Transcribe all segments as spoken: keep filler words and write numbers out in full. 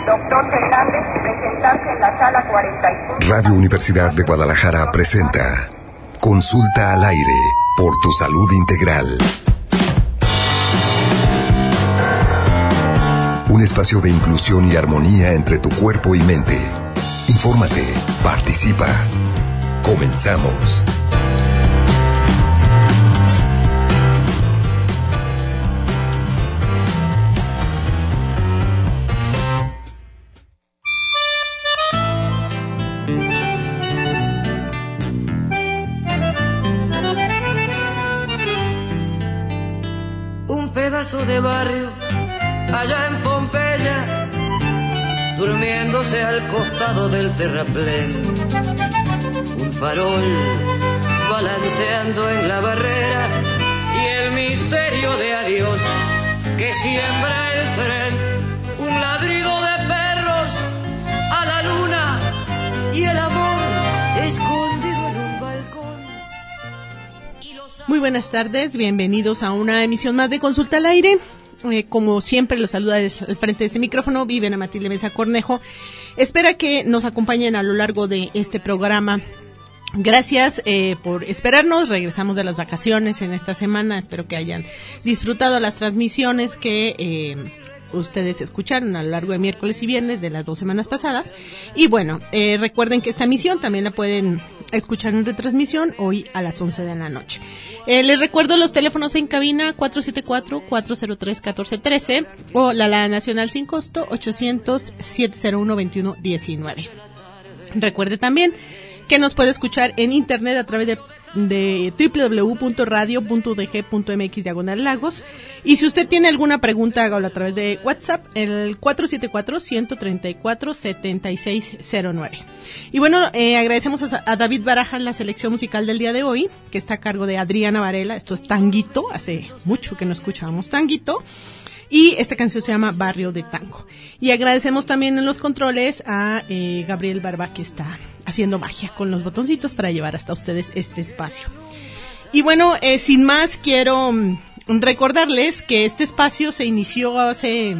doctor Fernández presentarse en la sala cuarenta y cinco. Radio Universidad de Guadalajara presenta Consulta al Aire por tu salud integral. Un espacio de inclusión y armonía entre tu cuerpo y mente. Infórmate, participa. Comenzamos. Un pedazo de barrio allá en Pompeya, durmiéndose al costado del terraplén. Un farol balanceando en la barrera y el misterio de adiós que siembra el tren. Un ladrido de perros a la luna y el amor escondido en un balcón. Muy buenas tardes, bienvenidos a una emisión más de Consulta al Aire. Eh, como siempre, los saluda desde al frente de este micrófono Viviana Matilde Mesa Cornejo. Espera que nos acompañen a lo largo de este programa. Gracias eh, por esperarnos. Regresamos de las vacaciones en esta semana. Espero que hayan disfrutado las transmisiones que eh, ustedes escucharon a lo largo de miércoles y viernes de las dos semanas pasadas. Y bueno, eh, recuerden que esta emisión también la pueden escuchar en retransmisión hoy a las once de la noche. Eh, les recuerdo los teléfonos en cabina cuatro siete cuatro, cuatro cero tres, uno cuatro uno tres o la, la nacional sin costo ochocientos, siete cero uno, veintiuno diecinueve. Recuerde también que nos puede escuchar en internet a través de, de doble u doble u doble u punto radio punto u d g punto m x diagonal lagos. Y si usted tiene alguna pregunta, hágalo a través de WhatsApp, el cuatro siete cuatro, uno tres cuatro, siete seis cero nueve. Y bueno, eh, agradecemos a, a David Barajas la selección musical del día de hoy, que está a cargo de Adriana Varela. Esto es Tanguito, hace mucho que no escuchábamos Tanguito. Y esta canción se llama Barrio de Tango. Y agradecemos también en los controles a eh, Gabriel Barba, que está haciendo magia con los botoncitos para llevar hasta ustedes este espacio. Y bueno, eh, sin más, quiero um, recordarles que este espacio se inició hace,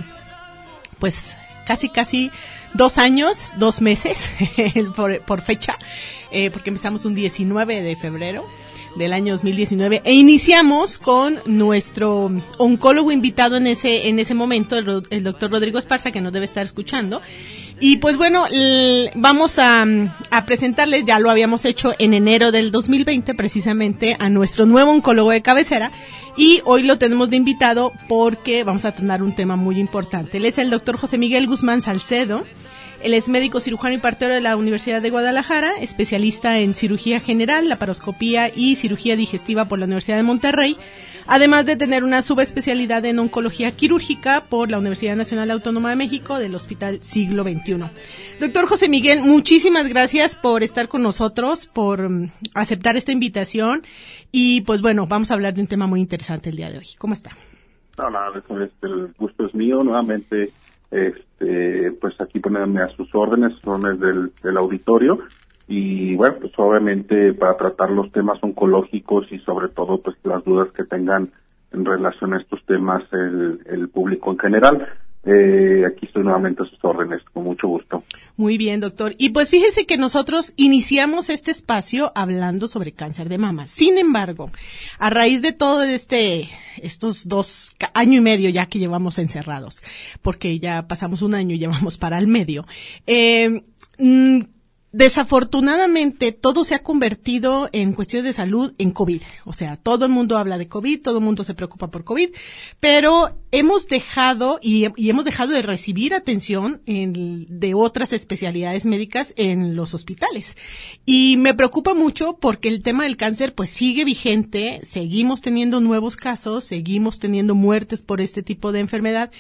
pues, casi, casi dos años, dos meses, por, por fecha, eh, porque empezamos un diecinueve de febrero del año dos mil diecinueve e iniciamos con nuestro oncólogo invitado en ese en ese momento, el, el doctor Rodrigo Esparza, que nos debe estar escuchando. Y pues bueno, l- vamos a, a presentarles, ya lo habíamos hecho en enero del dos mil veinte, precisamente a nuestro nuevo oncólogo de cabecera, y hoy lo tenemos de invitado porque vamos a tener un tema muy importante. Él es el doctor José Miguel Guzmán Salcedo. Él es médico cirujano y partero de la Universidad de Guadalajara, especialista en cirugía general, laparoscopía y cirugía digestiva por la Universidad de Monterrey, además de tener una subespecialidad en oncología quirúrgica por la Universidad Nacional Autónoma de México del Hospital Siglo veintiuno. Doctor José Miguel, muchísimas gracias por estar con nosotros, por um, aceptar esta invitación y pues bueno, vamos a hablar de un tema muy interesante el día de hoy. ¿Cómo está? No, nada, el gusto es mío, nuevamente. Este, pues aquí ponerme a sus órdenes, órdenes del, del auditorio y bueno, pues obviamente para tratar los temas oncológicos y sobre todo pues las dudas que tengan en relación a estos temas el, el público en general. Eh, aquí estoy nuevamente a sus órdenes, con mucho gusto. Muy bien, doctor. Y pues fíjese que nosotros iniciamos este espacio hablando sobre cáncer de mama. Sin embargo, a raíz de todo este, estos dos año y medio ya que llevamos encerrados, porque ya pasamos un año y llevamos para el medio, eh, mmm, desafortunadamente todo se ha convertido en cuestiones de salud en COVID. O sea, todo el mundo habla de COVID, todo el mundo se preocupa por COVID, pero hemos dejado y, y hemos dejado de recibir atención en, de otras especialidades médicas en los hospitales. Y me preocupa mucho porque el tema del cáncer pues sigue vigente, seguimos teniendo nuevos casos, seguimos teniendo muertes por este tipo de enfermedad.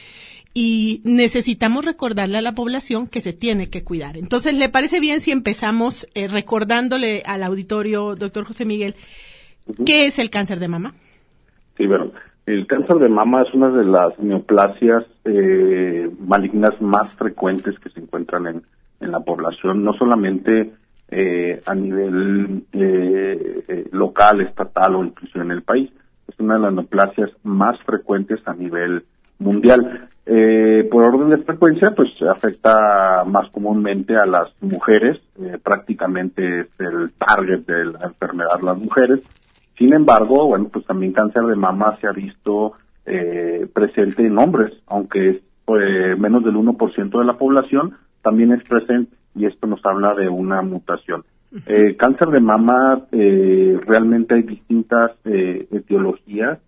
Y necesitamos recordarle a la población que se tiene que cuidar. Entonces, ¿le parece bien si empezamos eh, recordándole al auditorio, doctor José Miguel, uh-huh. qué es el cáncer de mama? Sí, bueno, el cáncer de mama es una de las neoplasias eh, malignas más frecuentes que se encuentran en, en la población, no solamente eh, a nivel eh, eh, local, estatal o incluso en el país. Es una de las neoplasias más frecuentes a nivel mundial. Eh, por orden de frecuencia, pues afecta más comúnmente a las mujeres, eh, prácticamente es el target de la enfermedad las mujeres. Sin embargo, bueno, pues también cáncer de mama se ha visto eh, presente en hombres, aunque es eh, menos del uno por ciento de la población, también es presente, y esto nos habla de una mutación. Eh, cáncer de mama, eh, realmente hay distintas eh, etiologías.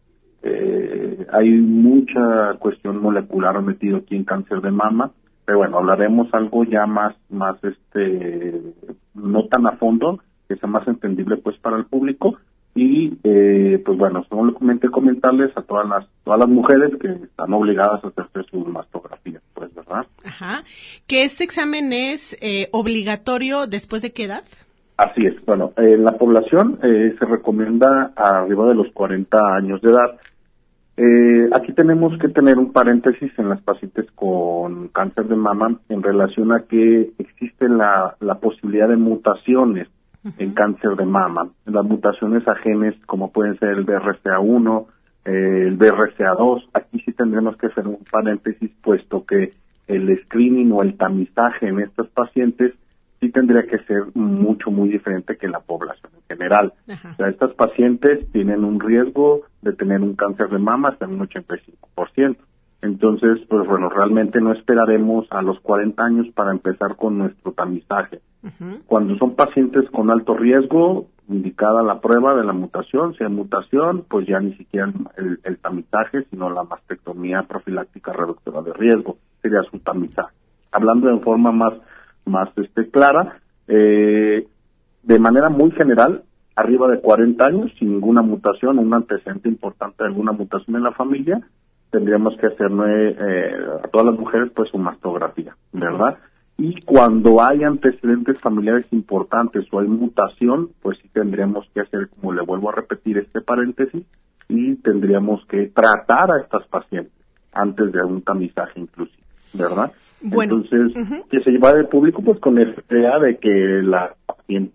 Eh, hay mucha cuestión molecular metido aquí en cáncer de mama, pero bueno, hablaremos algo ya más, más este, no tan a fondo, que sea más entendible pues para el público, y eh, pues bueno, solamente comentarles a todas las, todas las mujeres que están obligadas a hacerse sus mastografías, pues, ¿verdad? Ajá. ¿Que este examen es eh, obligatorio después de qué edad? Así es, bueno, en eh, la población eh, se recomienda arriba de los cuarenta años de edad. Eh, aquí tenemos que tener un paréntesis en las pacientes con cáncer de mama en relación a que existe la, la posibilidad de mutaciones uh-huh. en cáncer de mama. Las mutaciones a genes como pueden ser el B R C A uno, eh, el B R C A dos, aquí sí tendremos que hacer un paréntesis puesto que el screening o el tamizaje en estas pacientes sí tendría que ser mucho, muy diferente que la población en general. Ajá. O sea, estas pacientes tienen un riesgo de tener un cáncer de mama hasta un ochenta y cinco por ciento. Entonces, pues bueno, realmente no esperaremos a los cuarenta años para empezar con nuestro tamizaje. Uh-huh. Cuando son pacientes con alto riesgo, indicada la prueba de la mutación, si hay mutación, pues ya ni siquiera el, el tamizaje, sino la mastectomía profiláctica reductora de riesgo, sería su tamizaje. Hablando de forma más más este clara, eh, de manera muy general, arriba de cuarenta años, sin ninguna mutación, un antecedente importante de alguna mutación en la familia, tendríamos que hacer eh, a todas las mujeres pues su mastografía, ¿verdad? Uh-huh. Y cuando hay antecedentes familiares importantes o hay mutación, pues sí tendríamos que hacer, como le vuelvo a repetir este paréntesis, y tendríamos que tratar a estas pacientes antes de un tamizaje inclusive, ¿verdad? Bueno, entonces, uh-huh. que se lleva del público pues con la idea de que la paciente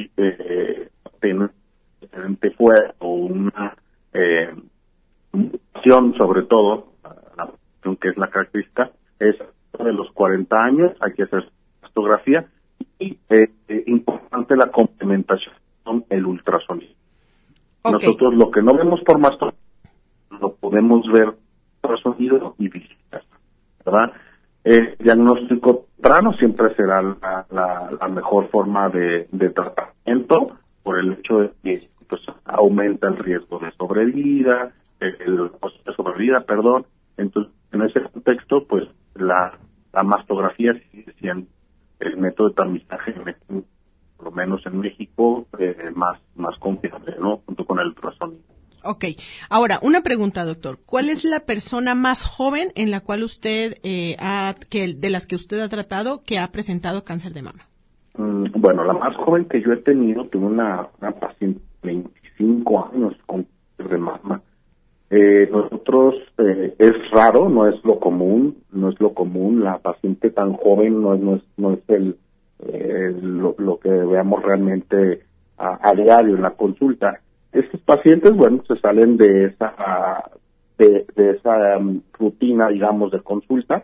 eh, tiene un antecedente fuerte o una eh, mutación, sobre todo, la, que es la característica, es de los cuarenta años, hay que hacer mastografía y eh, eh, importante la complementación con el ultrasonido. Okay. Nosotros lo que no vemos por mastografía lo podemos ver por ultrasonido y viceversa, ¿verdad? El diagnóstico temprano siempre será la, la, la mejor forma de, de tratamiento por el hecho de que pues, aumenta el riesgo de sobrevida, el, el de sobrevida, perdón. Entonces, en ese contexto, pues la, la mastografía sigue siendo el método de tamizaje, por lo menos en México, eh, más, más confiable, ¿no? Junto con el ultrasonido. Ok. Ahora, una pregunta, doctor. ¿Cuál es la persona más joven en la cual usted, eh, ha, que de las que usted ha tratado, que ha presentado cáncer de mama? Mm, bueno, la más joven que yo he tenido, tuve una, una paciente de veinticinco años con cáncer de mama. Eh, nosotros, eh, es raro, no es lo común, no es lo común, la paciente tan joven no es, no es, no es el, eh, lo, lo que veamos realmente a, a diario en la consulta. Estos pacientes, bueno, se salen de esa de, de esa um, rutina, digamos, de consulta.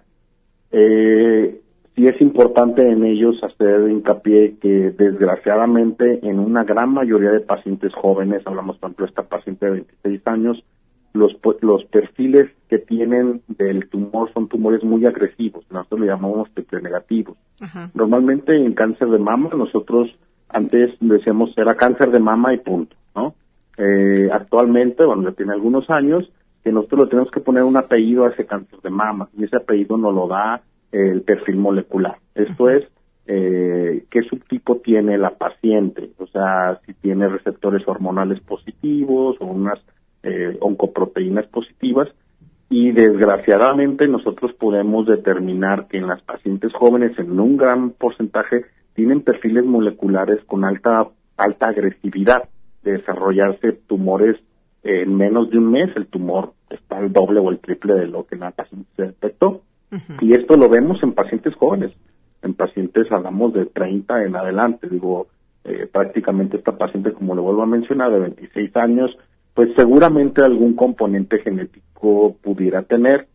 Eh, sí es importante en ellos hacer hincapié que, desgraciadamente, en una gran mayoría de pacientes jóvenes, hablamos por ejemplo de esta paciente de veintiséis años, los los perfiles que tienen del tumor son tumores muy agresivos, nosotros le llamamos triple negativos. Ajá. Normalmente en cáncer de mama, nosotros antes decíamos era cáncer de mama y punto, ¿no? Eh, actualmente, bueno, ya tiene algunos años, que nosotros le tenemos que poner un apellido a ese cáncer de mama, y ese apellido nos lo da eh, el perfil molecular. Esto es, eh, qué subtipo tiene la paciente, o sea, si tiene receptores hormonales positivos o unas eh, oncoproteínas positivas, y desgraciadamente nosotros podemos determinar que en las pacientes jóvenes, en un gran porcentaje, tienen perfiles moleculares con alta alta agresividad, de desarrollarse tumores eh, en menos de un mes. El tumor está al doble o el triple de lo que en la paciente se detectó. Uh-huh. Y esto lo vemos en pacientes jóvenes. En pacientes hablamos de treinta en adelante. Digo, eh, prácticamente esta paciente, como le vuelvo a mencionar, de veintiséis años, pues seguramente algún componente genético pudiera tener.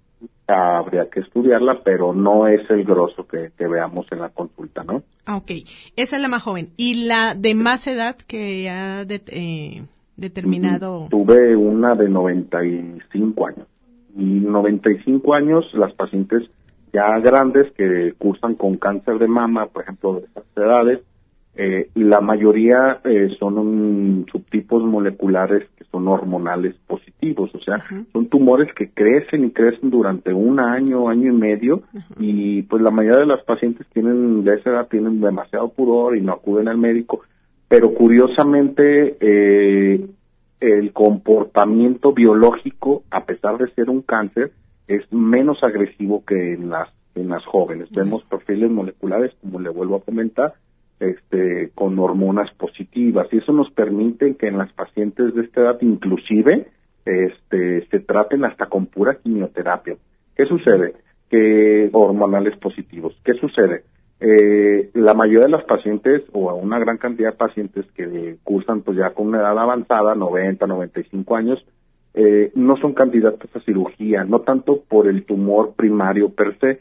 habría que estudiarla, pero no es el grosso que, que veamos en la consulta, ¿no? Ah, ok. Esa es la más joven. ¿Y la de más edad que ha de, eh, determinado? Tuve una de noventa y cinco años. Y noventa y cinco años, las pacientes ya grandes que cursan con cáncer de mama, por ejemplo, de esas edades, eh, la mayoría eh, son un, subtipos moleculares que son hormonales positivos, o sea, uh-huh. son tumores que crecen y crecen durante un año, año y medio, uh-huh. y pues la mayoría de las pacientes tienen de esa edad tienen demasiado pudor y no acuden al médico, pero curiosamente eh, el comportamiento biológico, a pesar de ser un cáncer, es menos agresivo que en las en las jóvenes. Uh-huh. Vemos perfiles moleculares, como le vuelvo a comentar, este con hormonas positivas, y eso nos permite que en las pacientes de esta edad inclusive este se traten hasta con pura quimioterapia. ¿Qué sucede? Que hormonales positivos. ¿Qué sucede? Eh, la mayoría de las pacientes, o una gran cantidad de pacientes que cursan pues ya con una edad avanzada, noventa, noventa y cinco años, eh, no son candidatos a cirugía, no tanto por el tumor primario per se,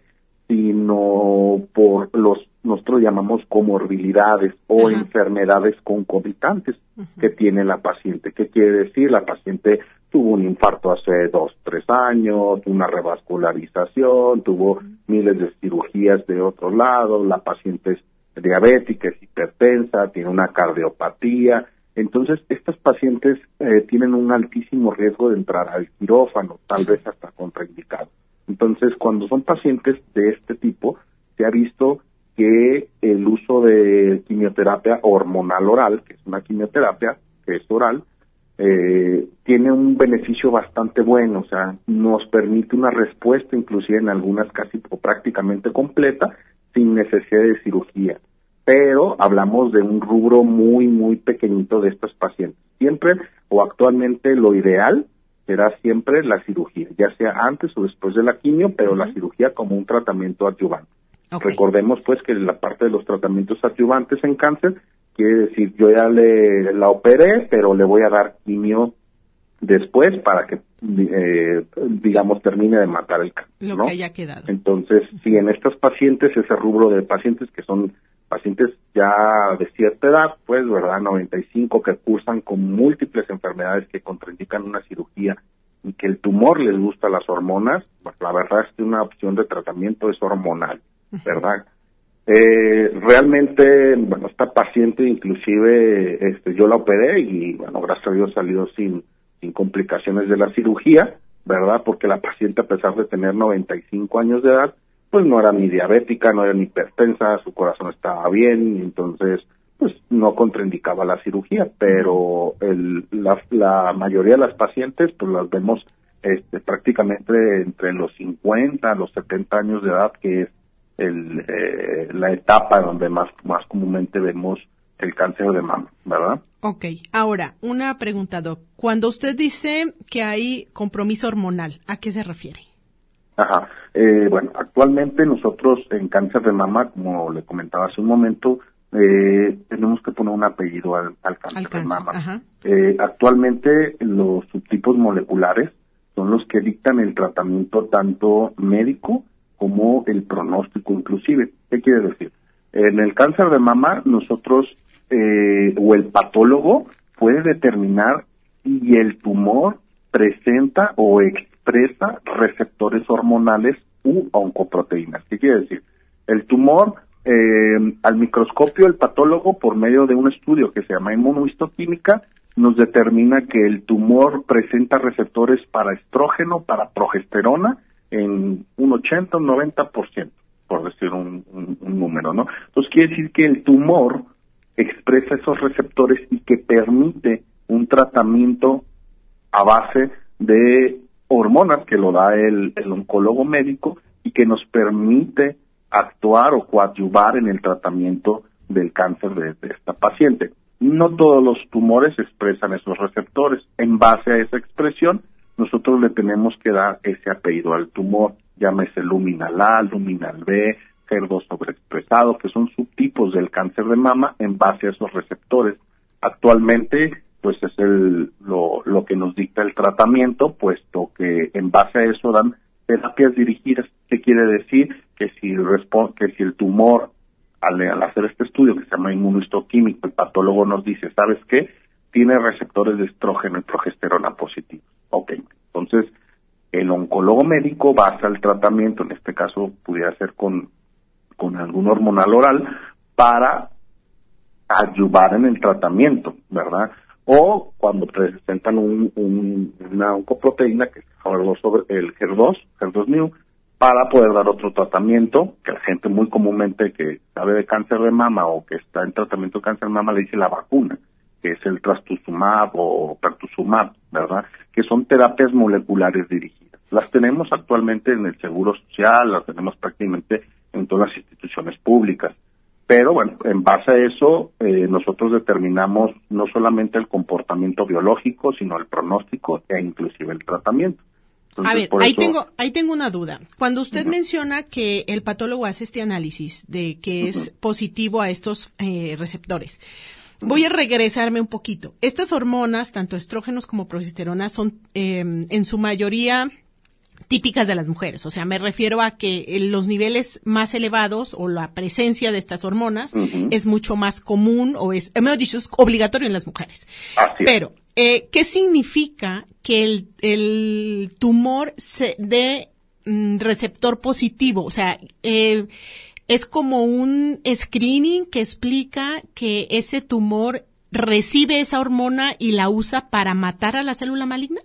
sino por los, nosotros llamamos comorbilidades o Ajá. enfermedades concomitantes uh-huh. que tiene la paciente. ¿Qué quiere decir? La paciente tuvo un infarto hace dos, tres años, una revascularización, tuvo uh-huh. miles de cirugías de otro lado, la paciente es diabética, es hipertensa, tiene una cardiopatía. Entonces, estas pacientes eh, tienen un altísimo riesgo de entrar al quirófano, tal vez hasta contraindicado. Entonces, cuando son pacientes de este tipo, se ha visto que el uso de quimioterapia hormonal oral, que es una quimioterapia que es oral, eh, tiene un beneficio bastante bueno, o sea, nos permite una respuesta, inclusive en algunas casi o prácticamente completa, sin necesidad de cirugía. Pero hablamos de un rubro muy, muy pequeñito de estos pacientes. Siempre o actualmente lo ideal será siempre la cirugía, ya sea antes o después de la quimio, pero uh-huh. la cirugía como un tratamiento adyuvante. Okay. Recordemos pues que la parte de los tratamientos adyuvantes en cáncer quiere decir yo ya le la operé, pero le voy a dar quimio después para que eh, digamos termine de matar el cáncer, lo ¿no? que haya quedado. Entonces, si en estos pacientes, ese rubro de pacientes que son pacientes ya de cierta edad, pues, ¿verdad?, noventa y cinco, que cursan con múltiples enfermedades que contraindican una cirugía y que el tumor les gusta las hormonas, pues la verdad es que una opción de tratamiento es hormonal, ¿verdad? Uh-huh. Eh, realmente, bueno, esta paciente inclusive este, yo la operé y, bueno, gracias a Dios salió sin, sin complicaciones de la cirugía, ¿verdad? Porque la paciente, a pesar de tener noventa y cinco años de edad, pues no era ni diabética, no era ni hipertensa, su corazón estaba bien, y entonces pues no contraindicaba la cirugía, pero el, la, la mayoría de las pacientes pues las vemos este, prácticamente entre los cincuenta, los setenta años de edad, que es el, eh, la etapa donde más, más comúnmente vemos el cáncer de mama, ¿verdad? Ok, ahora, una pregunta, Doc. Cuando usted dice que hay compromiso hormonal, ¿a qué se refiere? Ajá, eh, bueno, actualmente nosotros en cáncer de mama, como le comentaba hace un momento, eh, tenemos que poner un apellido al, al cáncer, al cáncer de mama. Ajá. Eh, actualmente los subtipos moleculares son los que dictan el tratamiento tanto médico como el pronóstico inclusive. ¿Qué quiere decir? En el cáncer de mama nosotros, eh, o el patólogo puede determinar si el tumor presenta o expresa receptores hormonales u oncoproteínas. ¿Qué quiere decir? El tumor, eh, al microscopio, el patólogo, por medio de un estudio que se llama inmunohistoquímica, nos determina que el tumor presenta receptores para estrógeno, para progesterona, en un ochenta, un noventa por ciento, por decir un, un, un número, ¿no? Entonces quiere decir que el tumor expresa esos receptores y que permite un tratamiento a base de hormonas que lo da el, el oncólogo médico y que nos permite actuar o coadyuvar en el tratamiento del cáncer de, de esta paciente. No todos los tumores expresan esos receptores. En base a esa expresión, nosotros le tenemos que dar ese apellido al tumor, llámese luminal A, luminal B, C E R dos sobreexpresado, que son subtipos del cáncer de mama en base a esos receptores. Actualmente, pues es el lo, lo que nos dicta el tratamiento, puesto que en base a eso dan terapias dirigidas. ¿Qué quiere decir? Que si el, respo- que si el tumor, al, al hacer este estudio que se llama inmunohistoquímico, el patólogo nos dice, ¿sabes qué? Tiene receptores de estrógeno y progesterona positivos. Ok, entonces el oncólogo médico basa el tratamiento, en este caso pudiera ser con, con algún hormonal oral, para ayudar en el tratamiento, ¿verdad? O cuando presentan un, un, una oncoproteína, que es el H E R dos, H E R dos Neu, para poder dar otro tratamiento, que la gente muy comúnmente que sabe de cáncer de mama o que está en tratamiento de cáncer de mama le dice la vacuna, que es el trastuzumab o pertuzumab, ¿verdad? Que son terapias moleculares dirigidas. Las tenemos actualmente en el Seguro Social, las tenemos prácticamente en todas las instituciones públicas. Pero bueno, en base a eso, eh, nosotros determinamos no solamente el comportamiento biológico, sino el pronóstico e inclusive el tratamiento. Entonces, a ver, por ahí eso... tengo, ahí tengo una duda. Cuando usted Uh-huh. menciona que el patólogo hace este análisis de que uh-huh. es positivo a estos eh, receptores, uh-huh. voy a regresarme un poquito. Estas hormonas, tanto estrógenos como progesterona, son eh, en su mayoría típicas de las mujeres. O sea, me refiero a que los niveles más elevados o la presencia de estas hormonas uh-huh. es mucho más común o es, mejor dicho, es obligatorio en las mujeres. Así es. Pero, eh, ¿qué significa que el, el tumor se dé mm, receptor positivo? O sea, eh, es como un screening que explica que ese tumor recibe esa hormona y la usa para matar a la célula maligna.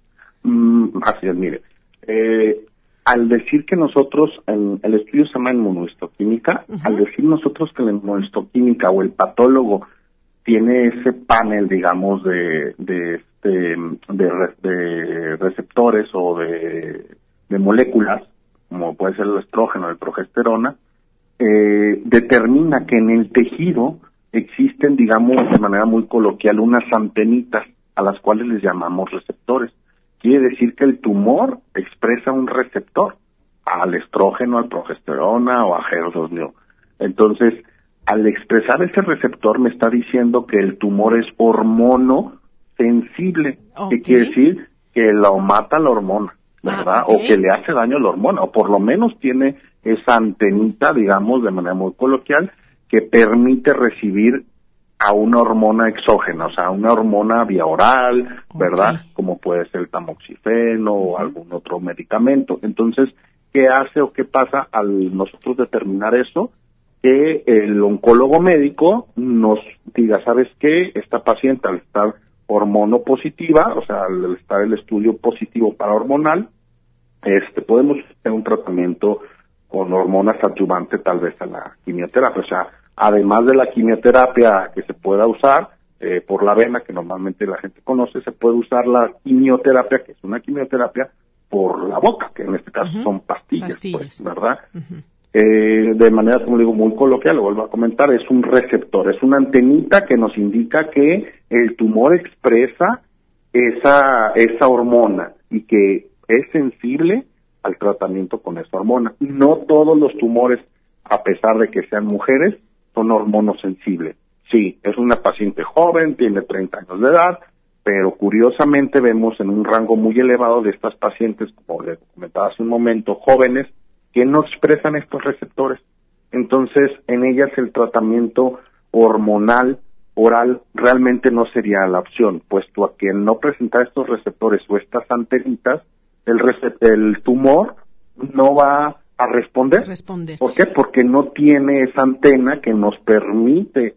Mm, así es, mire. Eh, al decir que nosotros, en, el estudio se llama inmunohistoquímica, uh-huh. al decir nosotros que la inmunohistoquímica o el patólogo tiene ese panel, digamos, de de, este, de, de receptores o de, de moléculas, como puede ser el estrógeno, el progesterona, eh, determina que en el tejido existen, digamos, de manera muy coloquial, unas antenitas a las cuales les llamamos receptores. Quiere decir que el tumor expresa un receptor al estrógeno, al progesterona o a H E R dos Neu. Entonces, al expresar ese receptor me está diciendo que el tumor es hormono sensible. Okay. ¿Qué quiere decir? Que lo mata la hormona, ¿verdad? Ah, okay. O que le hace daño a la hormona, o por lo menos tiene esa antenita, digamos, de manera muy coloquial, que permite recibir a una hormona exógena, o sea, una hormona vía oral, ¿verdad? Okay. Como puede ser el tamoxifeno o algún otro medicamento. Entonces, ¿qué hace o qué pasa al nosotros determinar eso? Que el oncólogo médico nos diga, ¿sabes qué? Esta paciente al estar hormonopositiva, o sea, al estar el estudio positivo para hormonal, este, podemos hacer un tratamiento con hormonas adyuvantes tal vez a la quimioterapia, o sea, además de la quimioterapia que se pueda usar eh, por la vena, que normalmente la gente conoce, se puede usar la quimioterapia, que es una quimioterapia por la boca, que en este caso uh-huh. son pastillas, pastillas. Pues, ¿verdad? Uh-huh. Eh, de manera, como digo, muy coloquial, lo vuelvo a comentar, es un receptor, es una antenita que nos indica que el tumor expresa esa, esa hormona y que es sensible al tratamiento con esa hormona. No todos los tumores, a pesar de que sean mujeres, son hormonosensibles. Sí, es una paciente joven, tiene treinta años de edad, pero curiosamente vemos en un rango muy elevado de estas pacientes, como les comentaba hace un momento, jóvenes, que no expresan estos receptores. Entonces, en ellas el tratamiento hormonal oral realmente no sería la opción, puesto a que al no presentar estos receptores o estas antenitas, el, recep- el tumor no va a responder. responder. ¿Por qué? Porque no tiene esa antena que nos permite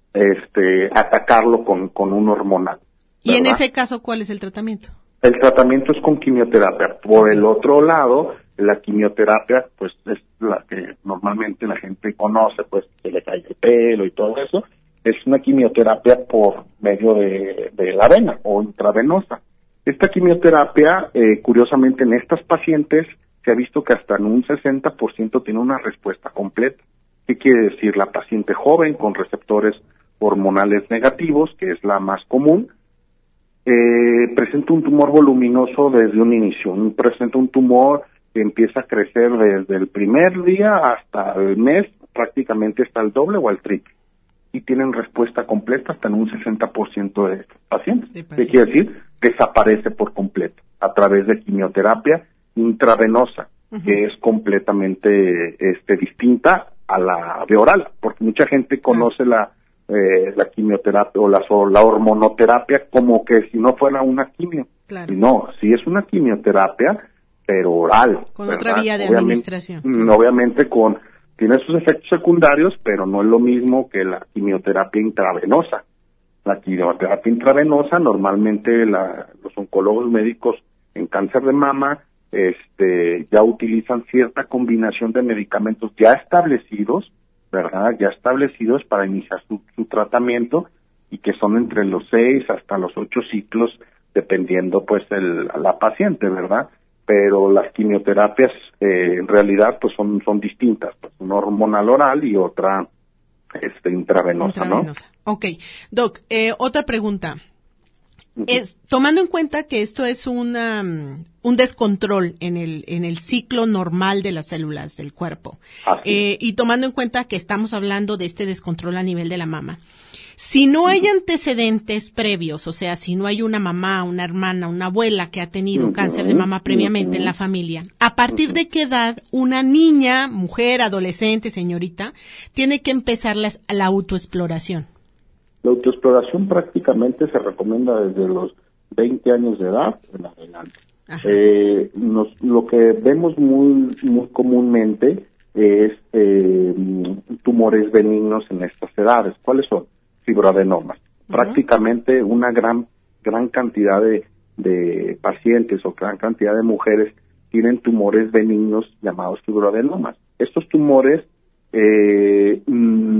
este atacarlo con, con un hormonal. ¿Y ¿verdad? En ese caso cuál es el tratamiento? El tratamiento es con quimioterapia. Por el otro lado, la quimioterapia, pues es la que normalmente la gente conoce, pues se le cae el pelo y todo eso. Es una quimioterapia por medio de, de la vena o intravenosa. Esta quimioterapia, eh, curiosamente en estas pacientes, se ha visto que hasta en un sesenta por ciento tiene una respuesta completa. ¿Qué quiere decir? La paciente joven con receptores hormonales negativos, que es la más común, eh, presenta un tumor voluminoso desde un inicio. Un, presenta un tumor que empieza a crecer desde el primer día hasta el mes, prácticamente está al doble o al triple. Y tienen respuesta completa hasta en un sesenta por ciento de estos pacientes. Sí, ¿qué quiere decir? Desaparece por completo a través de quimioterapia intravenosa, uh-huh. que es completamente este, distinta a la vía oral, porque mucha gente conoce uh-huh. la eh, la quimioterapia o la, o la hormonoterapia como que si no fuera una quimio. Claro. Y no, sí es una quimioterapia, pero oral. Con ¿verdad? otra vía de obviamente, administración. Obviamente con tiene sus efectos secundarios, pero no es lo mismo que la quimioterapia intravenosa. La quimioterapia intravenosa, normalmente la, los oncólogos médicos en cáncer de mama este, ya utilizan cierta combinación de medicamentos ya establecidos, ¿verdad? Ya establecidos para iniciar su, su tratamiento y que son entre los seis hasta los ocho ciclos, dependiendo pues el, la paciente, ¿verdad? Pero las quimioterapias eh, en realidad pues son son distintas, pues una hormonal oral y otra este intravenosa, intravenosa. ¿no? Ok, Doc, eh, otra pregunta. Uh-huh. Es, tomando en cuenta que esto es una, un descontrol en el en el ciclo normal de las células del cuerpo, eh, y tomando en cuenta que estamos hablando de este descontrol a nivel de la mama, si no hay antecedentes previos, o sea, si no hay una mamá, una hermana, una abuela que ha tenido uh-huh. cáncer de mama previamente uh-huh. en la familia, ¿a partir uh-huh. de qué edad una niña, mujer, adolescente, señorita, tiene que empezar la, la autoexploración? La autoexploración prácticamente se recomienda desde los veinte años de edad en adelante. Eh, nos, lo que vemos muy muy comúnmente es eh, tumores benignos en estas edades. ¿Cuáles son? Fibroadenomas. Uh-huh. Prácticamente una gran gran cantidad de, de pacientes o gran cantidad de mujeres tienen tumores benignos llamados fibroadenomas. Estos tumores eh, mm,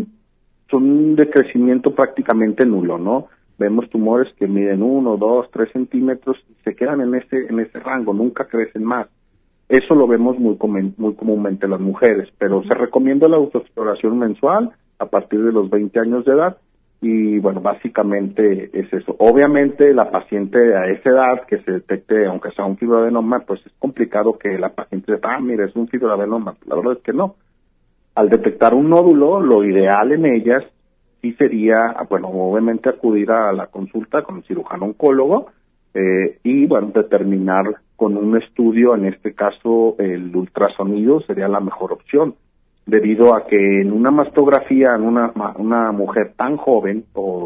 son de crecimiento prácticamente nulo, ¿no? Vemos tumores que miden uno, dos, tres centímetros y se quedan en ese en ese rango, nunca crecen más. Eso lo vemos muy comen, muy comúnmente en las mujeres, pero uh-huh. se recomienda la autoexploración mensual a partir de los veinte años de edad y, bueno, básicamente es eso. Obviamente la paciente a esa edad que se detecte, aunque sea un fibroadenoma, pues es complicado que la paciente diga, ah, mire, es un fibroadenoma. La verdad es que no. Al detectar un nódulo, lo ideal en ellas sí sería, bueno, obviamente acudir a la consulta con el cirujano oncólogo eh, y, bueno, determinar con un estudio, en este caso el ultrasonido sería la mejor opción, debido a que en una mastografía, en una, una mujer tan joven,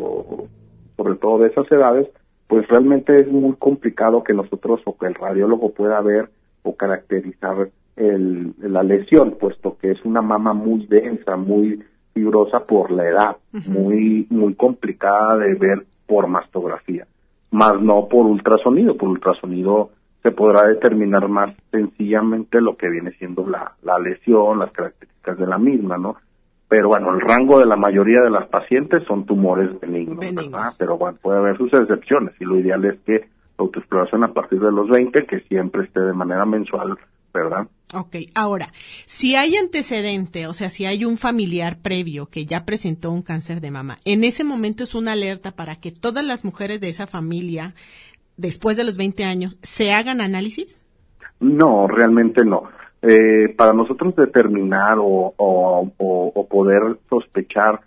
o sobre todo de esas edades, pues realmente es muy complicado que nosotros o que el radiólogo pueda ver o caracterizar El, la lesión, puesto que es una mama muy densa, muy fibrosa por la edad, uh-huh. muy muy complicada de ver por mastografía, más no por ultrasonido. Por ultrasonido se podrá determinar más sencillamente lo que viene siendo la, la lesión, las características de la misma, ¿no? Pero bueno, el rango de la mayoría de las pacientes son tumores benignos, benignos. ¿verdad? Pero bueno, puede haber sus excepciones y lo ideal es que la autoexploración a partir de los veinte, que siempre esté de manera mensual, ¿verdad? Ok, ahora, si hay antecedente, o sea, si hay un familiar previo que ya presentó un cáncer de mama, ¿en ese momento es una alerta para que todas las mujeres de esa familia, después de los veinte años, se hagan análisis? No, realmente no. Eh, para nosotros determinar o, o, o, o poder sospechar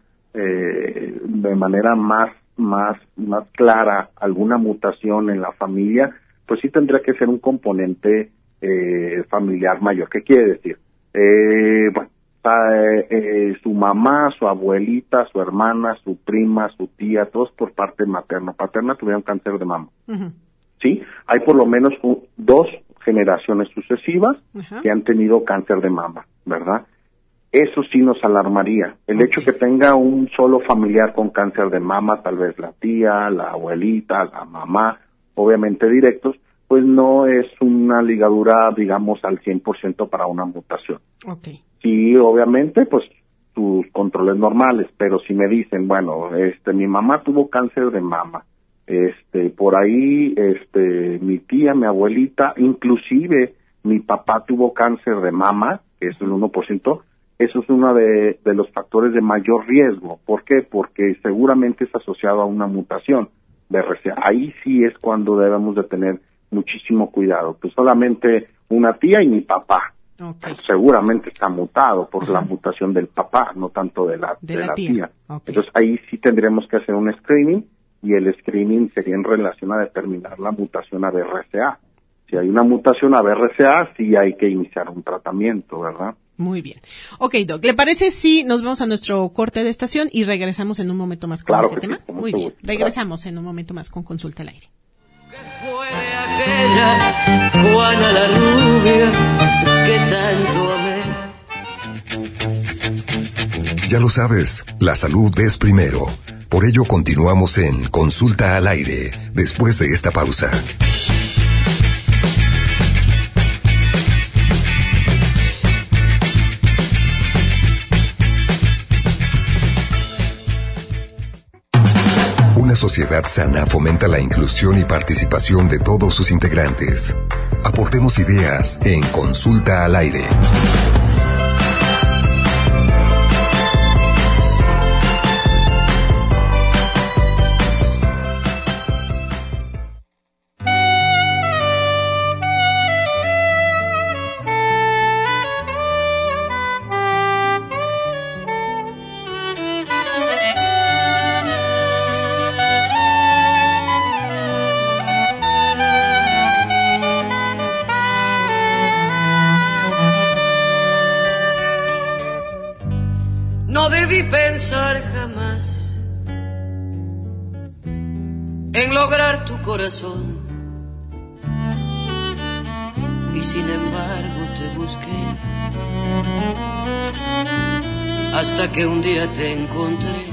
eh, de manera más, más, más clara alguna mutación en la familia, pues sí tendría que ser un componente Eh, familiar mayor. ¿Qué quiere decir? Eh, bueno, eh, eh, su mamá, su abuelita, su hermana, su prima, su tía, todos por parte materna, paterna tuvieron cáncer de mama. Uh-huh. ¿Sí? Hay por lo menos un, dos generaciones sucesivas uh-huh. que han tenido cáncer de mama, ¿verdad? Eso sí nos alarmaría. El okay. hecho que tenga un solo familiar con cáncer de mama, tal vez la tía, la abuelita, la mamá, obviamente directos, pues no es una ligadura, digamos, al cien por ciento para una mutación. Okay. Sí, obviamente, pues, sus controles normales, pero si me dicen, bueno, este, mi mamá tuvo cáncer de mama, este, por ahí, este, mi tía, mi abuelita, inclusive mi papá tuvo cáncer de mama, que es el uno por ciento, eso es uno de, de los factores de mayor riesgo. ¿Por qué? Porque seguramente es asociado a una mutación de R C A. Ahí sí es cuando debemos de tener muchísimo cuidado, pues solamente una tía y mi papá, okay. seguramente está mutado por uh-huh. la mutación del papá, no tanto de la, de de la, la tía. tía. Okay. Entonces ahí sí tendremos que hacer un screening y el screening sería en relación a determinar la mutación a R C A. Si hay una mutación a B R C A, sí hay que iniciar un tratamiento, ¿verdad? Muy bien. Ok, Doc, ¿le parece si nos vamos a nuestro corte de estación y regresamos en un momento más con claro este tema? Sí, Muy bien, gusto. regresamos Gracias. En un momento más con Consulta al Aire. ¿Qué fue de aquella Juana la rubia que tanto amé? Ya lo sabes, la salud es primero. Por ello continuamos en Consulta al Aire, después de esta pausa. Una sociedad sana fomenta la inclusión y participación de todos sus integrantes. Aportemos ideas en Consulta al Aire. Pensar jamás en lograr tu corazón y sin embargo te busqué hasta que un día te encontré.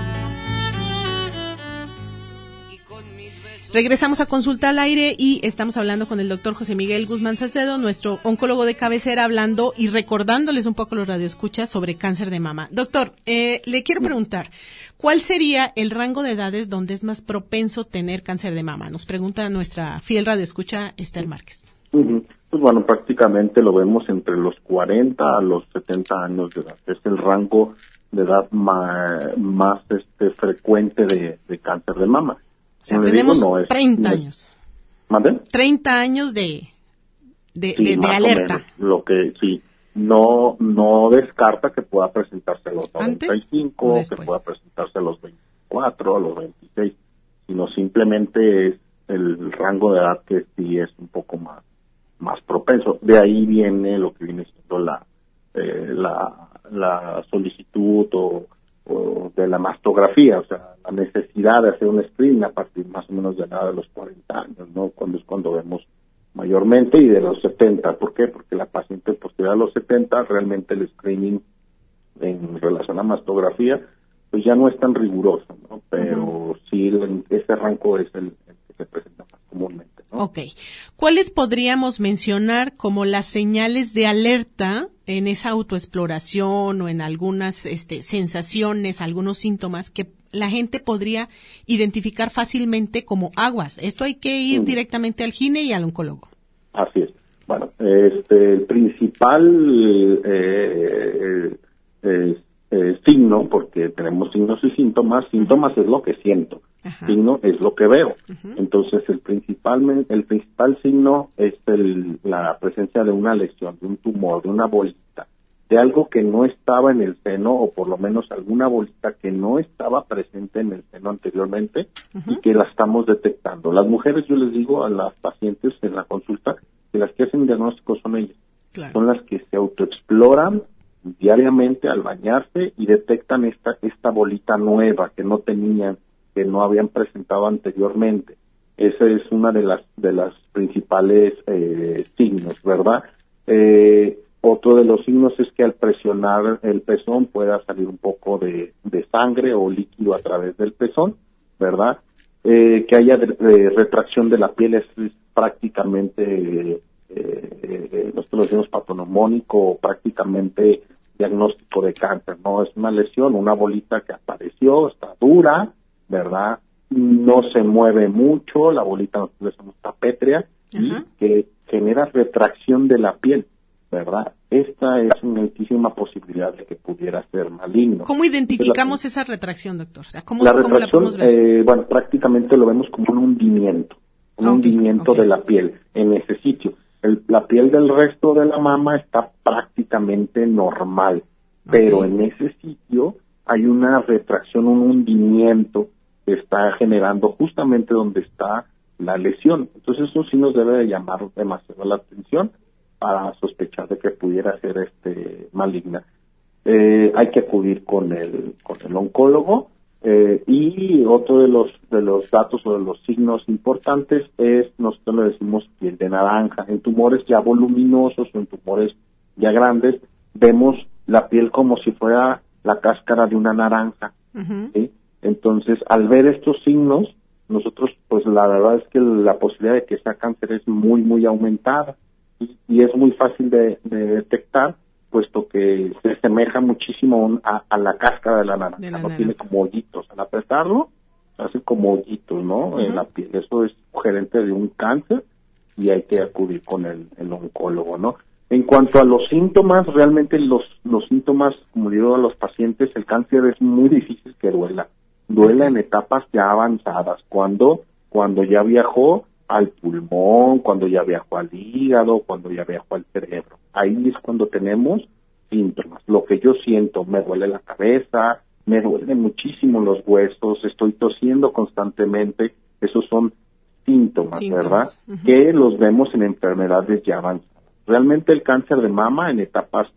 Regresamos a Consulta al Aire y estamos hablando con el doctor José Miguel Guzmán Salcedo, nuestro oncólogo de cabecera, hablando y recordándoles un poco a los radioescuchas sobre cáncer de mama. Doctor, eh, le quiero preguntar, ¿cuál sería el rango de edades donde es más propenso tener cáncer de mama? Nos pregunta nuestra fiel radioescucha Esther Márquez. Uh-huh. Pues bueno, prácticamente lo vemos entre los cuarenta a los setenta años de edad. Es el rango de edad más, más este, frecuente de, de cáncer de mama. O sea, tenemos digo, no es, treinta no es, años. ¿Mande? treinta años de, de, sí, de, de alerta. Lo que sí, no no descarta que pueda presentarse a los noventa y cinco, que pueda presentarse a los veinticuatro, a los veintiséis, sino simplemente es el rango de edad que sí es un poco más más propenso. De ahí viene lo que viene siendo la eh, la, la solicitud o o de la mastografía, o sea, la necesidad de hacer un screening a partir más o menos de la edad de los cuarenta años, ¿no? Cuando es cuando vemos mayormente, y de los setenta. ¿Por qué? Porque la paciente posterior a los setenta, realmente el screening en relación a mastografía, pues ya no es tan riguroso, ¿no? Pero uh-huh. sí, ese rango es el, el que se presenta más comúnmente, ¿no? Ok. ¿Cuáles podríamos mencionar como las señales de alerta en esa autoexploración o en algunas este, sensaciones, algunos síntomas que la gente podría identificar fácilmente como aguas? Esto hay que ir uh-huh. directamente al gine y al oncólogo. Así es. Bueno, este, el principal eh, eh, eh, signo, porque tenemos signos y síntomas, síntomas uh-huh. es lo que siento, uh-huh. signo es lo que veo. Uh-huh. Entonces, el principal, el principal signo es el, la presencia de una lesión, de un tumor, de una bolita, de algo que no estaba en el seno, o por lo menos alguna bolita que no estaba presente en el seno anteriormente uh-huh. y que la estamos detectando. Las mujeres, yo les digo a las pacientes en la consulta, que las que hacen diagnóstico son ellas. Claro. Son las que se autoexploran diariamente al bañarse y detectan esta esta bolita nueva que no tenían, que no habían presentado anteriormente. Ese es una de las de las principales eh, signos, ¿verdad? Eh, otro de los signos es que al presionar el pezón pueda salir un poco de, de sangre o líquido a través del pezón, ¿verdad? Eh, que haya de, de retracción de la piel es, es prácticamente, eh, eh, nosotros lo decimos patognomónico o prácticamente diagnóstico de cáncer, ¿no? Es una lesión, una bolita que apareció, está dura, ¿verdad? No se mueve mucho, la bolita nosotros decimos está pétrea, uh-huh. y que genera retracción de la piel, ¿verdad? Esta es una altísima posibilidad de que pudiera ser maligno. ¿Cómo identificamos la, esa retracción, doctor? O sea, ¿cómo la, ¿cómo retracción, la podemos ver? Eh, bueno, prácticamente lo vemos como un hundimiento, un okay, hundimiento okay. de la piel en ese sitio. El, la piel del resto de la mama está prácticamente normal, okay. pero en ese sitio hay una retracción, un hundimiento que está generando justamente donde está la lesión. Entonces eso sí nos debe de llamar demasiado la atención para sospechar de que pudiera ser este maligna. Eh, hay que acudir con el con el oncólogo. Eh, y otro de los de los datos o de los signos importantes es, nosotros le decimos piel de naranja. En tumores ya voluminosos o en tumores ya grandes, vemos la piel como si fuera la cáscara de una naranja. Uh-huh. ¿Sí? Entonces, al ver estos signos, nosotros, pues la verdad es que la posibilidad de que sea cáncer es muy, muy aumentada. Y, y es muy fácil de, de detectar, puesto que se asemeja muchísimo a, a la cáscara de la naranja, de la no naranja. Tiene como hoyitos, al apretarlo, hace como hoyitos, ¿no? Uh-huh. En la piel. Eso es sugerente de un cáncer y hay que acudir con el, el oncólogo, ¿no? En cuanto a los síntomas, realmente los, los síntomas, como digo a los pacientes, el cáncer es muy difícil que duela. Duela en etapas ya avanzadas, cuando, cuando ya viajó al pulmón, cuando ya viajó al hígado, cuando ya viajó al cerebro. Ahí es cuando tenemos síntomas. Lo que yo siento, me duele la cabeza, me duelen muchísimo los huesos, estoy tosiendo constantemente, esos son síntomas, síntomas. ¿Verdad? Uh-huh. Que los vemos en enfermedades ya avanzadas. Realmente el cáncer de mama en etapas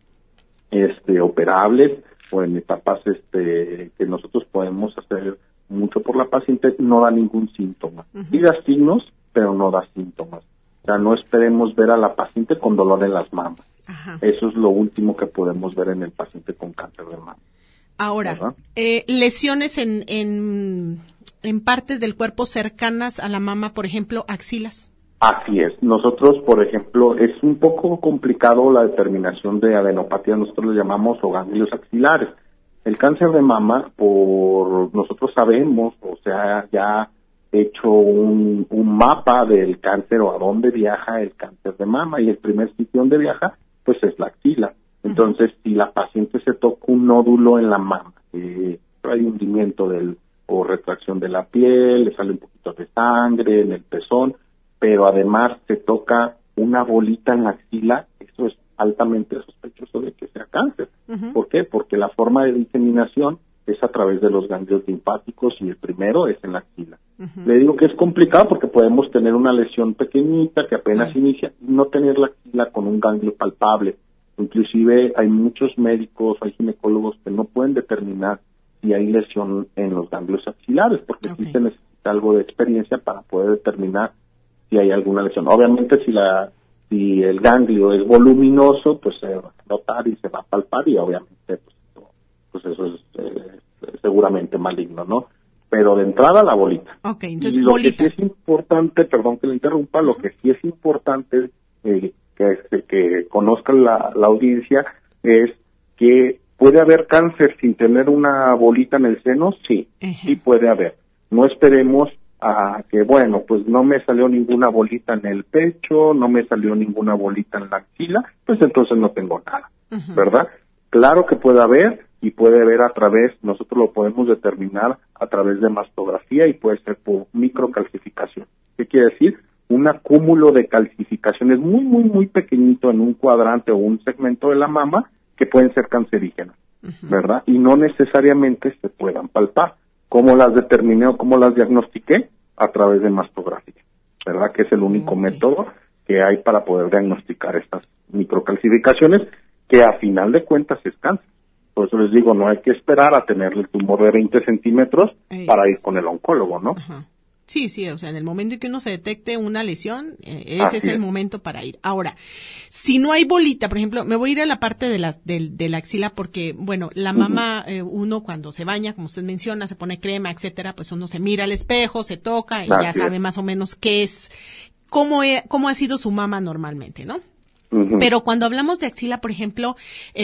este operables o en etapas este que nosotros podemos hacer mucho por la paciente no da ningún síntoma. Uh-huh. Sí da signos, pero no da síntomas. O sea, no esperemos ver a la paciente con dolor en las mamas. Ajá. Eso es lo último que podemos ver en el paciente con cáncer de mama. Ahora, eh, lesiones en, en, en partes del cuerpo cercanas a la mama, por ejemplo, axilas. Así es. Nosotros, por ejemplo, es un poco complicado la determinación de adenopatía, nosotros lo llamamos o ganglios axilares. El cáncer de mama, por nosotros sabemos, o sea, ya hecho un, un mapa del cáncer o a dónde viaja el cáncer de mama, y el primer sitio donde viaja, pues es la axila. Entonces, uh-huh. si la paciente se toca un nódulo en la mama, eh, hay hundimiento del, o retracción de la piel, le sale un poquito de sangre en el pezón, pero además se toca una bolita en la axila, eso es altamente sospechoso de que sea cáncer. Uh-huh. ¿Por qué? Porque la forma de diseminación es a través de los ganglios linfáticos y el primero es en la axila. Uh-huh. Le digo que es complicado porque podemos tener una lesión pequeñita que apenas uh-huh. inicia y no tener la axila con un ganglio palpable. Inclusive hay muchos médicos, hay ginecólogos que no pueden determinar si hay lesión en los ganglios axilares, porque okay. sí se necesita algo de experiencia para poder determinar si hay alguna lesión. Obviamente si la si el ganglio es voluminoso, pues se va a notar y se va a palpar y obviamente pues, pues eso es eh, seguramente maligno, ¿no? Pero de entrada la bolita. Okay, entonces y lo bolita. que sí es importante, perdón que le interrumpa, uh-huh. lo que sí es importante eh, que, que conozca la, la audiencia es que puede haber cáncer sin tener una bolita en el seno, sí, uh-huh. sí puede haber. No esperemos a que, bueno, pues no me salió ninguna bolita en el pecho, no me salió ninguna bolita en la axila, pues entonces no tengo nada, uh-huh. ¿verdad? Claro que puede haber, y puede haber a través, nosotros lo podemos determinar a través de mastografía y puede ser por microcalcificación. ¿Qué quiere decir? Un acúmulo de calcificaciones muy, muy, muy pequeñito en un cuadrante o un segmento de la mama que pueden ser cancerígenas, uh-huh. ¿verdad? Y no necesariamente se puedan palpar. ¿Cómo las determiné o cómo las diagnostiqué? A través de mastografía, ¿verdad? Que es el único okay. método que hay para poder diagnosticar estas microcalcificaciones, que a final de cuentas es cáncer. Por eso les digo, no hay que esperar a tener el tumor de veinte centímetros eh. para ir con el oncólogo, ¿no? Ajá. Sí, sí, o sea, en el momento en que uno se detecte una lesión, eh, ese Así es el es. momento para ir. Ahora, si no hay bolita, por ejemplo, me voy a ir a la parte de la, de, de la axila porque, bueno, la mama, uh-huh. eh, uno cuando se baña, como usted menciona, se pone crema, etcétera, pues uno se mira al espejo, se toca y Así ya sabe es. más o menos qué es, cómo, he, cómo ha sido su mama normalmente, ¿no? Uh-huh. Pero cuando hablamos de axila, por ejemplo,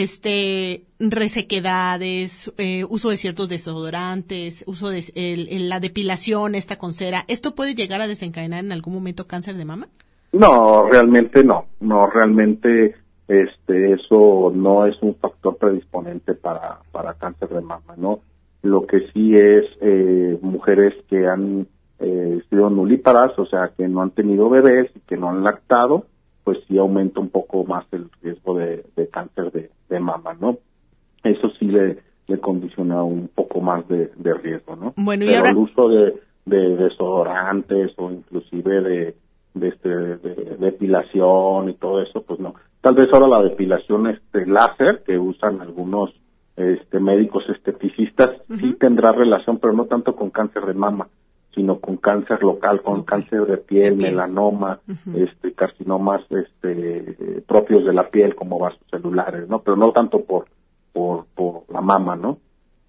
este, resequedades, eh, uso de ciertos desodorantes, uso de el, el, la depilación, esta con cera, ¿esto puede llegar a desencadenar en algún momento cáncer de mama? No, realmente no. No, realmente, este, eso no es un factor predisponente para, para cáncer de mama, ¿no? Lo que sí es, eh, mujeres que han, eh, sido nulíparas, o sea, que no han tenido bebés y que no han lactado, pues sí aumenta un poco más el riesgo de, de cáncer de, de mama, ¿no? Eso sí le, le condiciona un poco más de, de riesgo, ¿no? Bueno, y Pero ahora... el uso de, de desodorantes o inclusive de de este de depilación y todo eso, pues no. Tal vez ahora la depilación este láser que usan algunos este médicos esteticistas uh-huh. sí tendrá relación, pero no tanto con cáncer de mama, sino con cáncer local, con okay. cáncer de piel, de piel. melanoma, uh-huh. este carcinomas este propios de la piel como vasos celulares, ¿no? Pero no tanto por por por la mama, ¿no?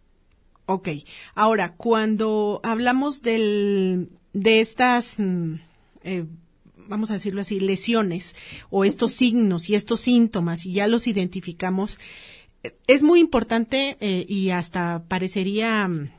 Okay. Ahora, cuando hablamos del de estas eh, vamos a decirlo así, lesiones o estos signos y estos síntomas y ya los identificamos, es muy importante eh, y hasta parecería um,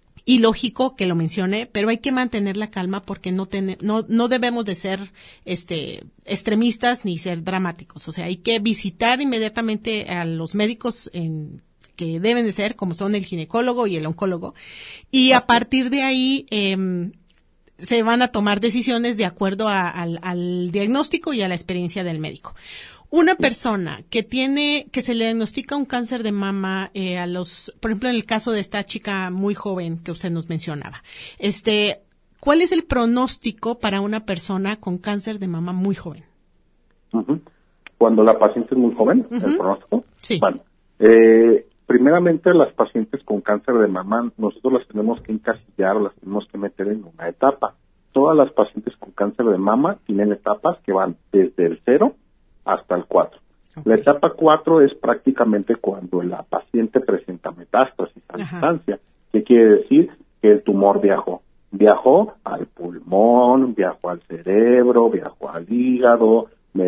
ilógico que lo mencione, pero hay que mantener la calma porque no ten, no no debemos de ser este extremistas ni ser dramáticos, o sea, hay que visitar inmediatamente a los médicos en que deben de ser, como son el ginecólogo y el oncólogo, y a partir de ahí eh, se van a tomar decisiones de acuerdo a, al, al diagnóstico y a la experiencia del médico. Una persona que tiene, que se le diagnostica un cáncer de mama, eh, a los, por ejemplo, en el caso de esta chica muy joven que usted nos mencionaba, este, ¿cuál es el pronóstico para una persona con cáncer de mama muy joven? Uh-huh. Cuando la paciente es muy joven, uh-huh. ¿el pronóstico? Sí. Bueno, eh, primeramente, las pacientes con cáncer de mama, nosotros las tenemos que encasillar, las tenemos que meter en una etapa. Todas las pacientes con cáncer de mama tienen etapas que van desde el cero hasta el cuatro. Okay. La etapa cuatro es prácticamente cuando la paciente presenta metástasis a distancia. ¿Qué quiere decir? Que el tumor viajó. Viajó al pulmón, viajó al cerebro, viajó al hígado,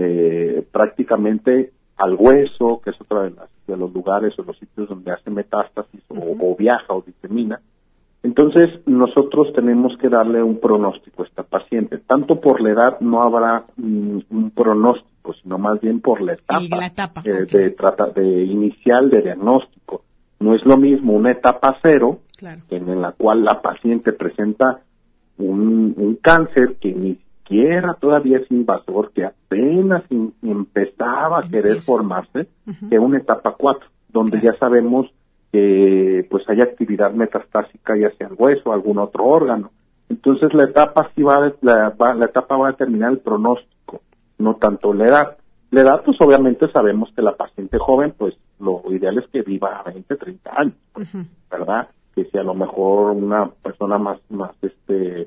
eh, prácticamente al hueso, que es otro de, las, de los lugares o los sitios donde hace metástasis uh-huh. o, o viaja o disemina. Entonces, nosotros tenemos que darle un pronóstico a esta paciente. Tanto por la edad no habrá mm, un pronóstico, sino más bien por la etapa, y la etapa. Eh, Okay. de, trata, de inicial de diagnóstico. No es lo mismo una etapa cero, claro. en, en la cual la paciente presenta un, un cáncer que ni siquiera todavía es invasor, que apenas in, empezaba a Empieza. querer formarse, uh-huh. que una etapa cuatro, donde claro. ya sabemos que pues hay actividad metastásica ya sea el hueso o algún otro órgano. Entonces la etapa sí va, la, va la etapa va a determinar el pronóstico, no tanto la edad. La edad, pues obviamente sabemos que la paciente joven, pues lo ideal es que viva a veinte, treinta años, pues, uh-huh. ¿verdad? Que si a lo mejor una persona más más este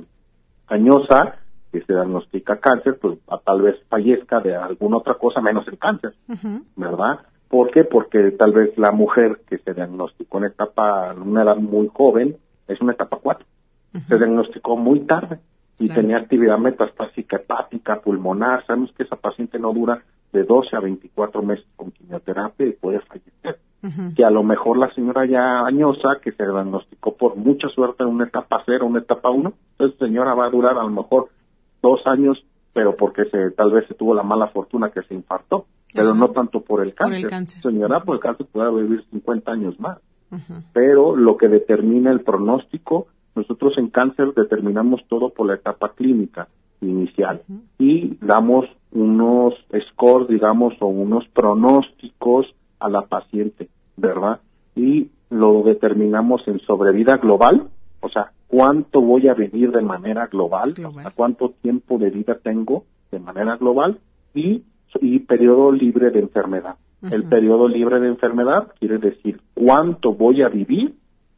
añosa que se diagnostica cáncer, pues a, tal vez fallezca de alguna otra cosa menos el cáncer, uh-huh. ¿verdad? ¿Por qué? Porque tal vez la mujer que se diagnosticó en etapa, en una edad muy joven, es una etapa cuatro. Uh-huh. Se diagnosticó muy tarde y claro. tenía actividad metastásica hepática, pulmonar. Sabemos que esa paciente no dura de doce a veinticuatro meses con quimioterapia y puede fallecer. Uh-huh. Que a lo mejor la señora ya añosa, que se diagnosticó por mucha suerte en una etapa cero, una etapa uno, entonces señora va a durar a lo mejor dos años, pero porque se tal vez se tuvo la mala fortuna que se infartó. Pero uh-huh. no tanto por el cáncer. Por el cáncer. Señora, uh-huh. por el cáncer puede vivir cincuenta años más. Uh-huh. Pero lo que determina el pronóstico, nosotros en cáncer determinamos todo por la etapa clínica inicial. Uh-huh. Y damos unos scores, digamos, o unos pronósticos a la paciente, ¿verdad? Y lo determinamos en sobrevida global, o sea, cuánto voy a vivir de manera global, global. O sea, cuánto tiempo de vida tengo de manera global, y y periodo libre de enfermedad. Uh-huh. El periodo libre de enfermedad quiere decir cuánto voy a vivir